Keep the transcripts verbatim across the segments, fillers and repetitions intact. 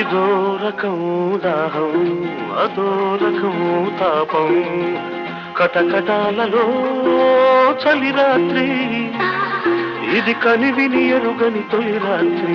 ఇదో రకం దాహం అదో రకం తాపం కటకటాలలో చలి రాత్రి ఇది కనివిని ఎరుగని తొలి రాత్రి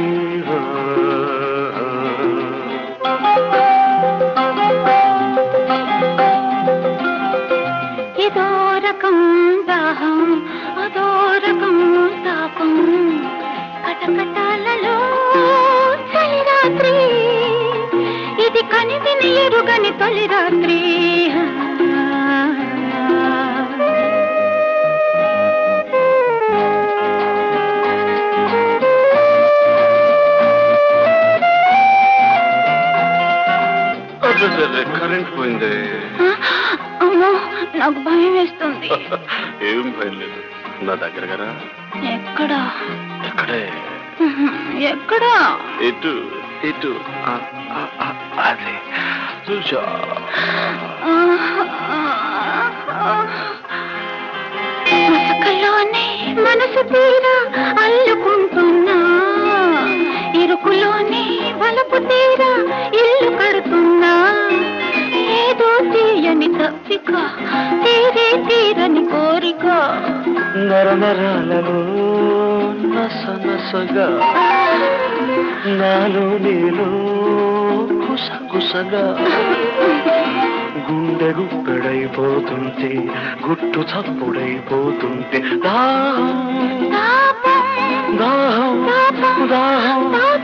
ఇదో రకం దాహం అదో రకం తాపం కటకటాలలో చలి రాత్రి ఇది కనివిని ఎరుగని తొలి రాత్రి కరెంట్ పోయింది. అమ్మో నాకు భయం వేస్తుంది. ఏం భయం లేదు, నా దగ్గర కదా. ఎక్కడా? ఎక్కడే? ఎక్కడా? ఇటు ఇటు అదే చూసా. మసకలోనే మనసు తీరా అల్లుకుంటున్నా ఇరుకులోనే వలపు తీరా ఇల్లు కడుతున్నా ఏదో తీయని తప్పిక తీరే తీరని కోరిక నర నరాలలో నస నసగా నాలో నీలో కుస కుసగా గుండె గుప్పెడైపోతుంటే గుట్టు చప్పుడైపోతుంటే దాహం దాహం దాహం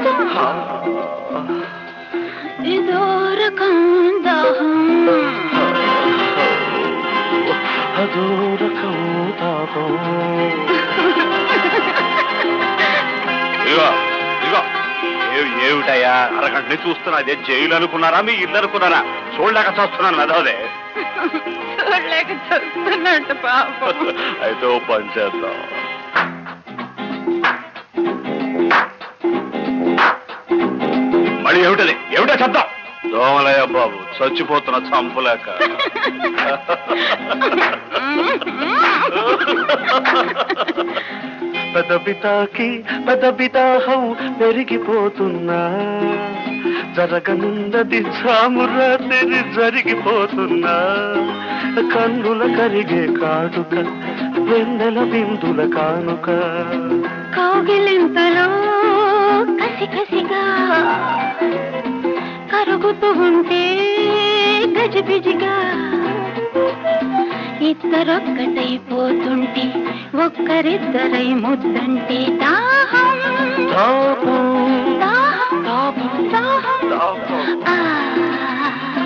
ఇదో రకం దాహం అదో రకం తాపం. ఇదిగో ఇదిగో ఏమిటయ్యా అరగంటని చూస్తున్నా, అదే జైలు అనుకున్నారా మీ ఇల్లు అనుకున్నారా? చూడలేక చూస్తున్నాను అదోదే. చూడలేక చూస్తున్నట్టు పాపం. అయితే ఓ పని చేద్దాం, మళ్ళీ ఏమిటది ఏమిటో చెప్తాం. దోమలయ్య బాబు చచ్చిపోతున్న చంపులేక. పెదబితాకి పెదబిదాహం పెరిగిపోతున్నా జరగనున్నది సామురాత్రి జరిగిపోతున్నా కన్నుల కరిగే కాటుక వెన్నెల బిందుల కానుక కౌగిలింతలో కసి కసిగా కరుగుతూ ఉంటే గజిబిజిగా ఇద్దరొక్కటైపోతుంటే ఒక్కరిద్దరై ముద్దంటే దాహం దాహం దాహం దాహం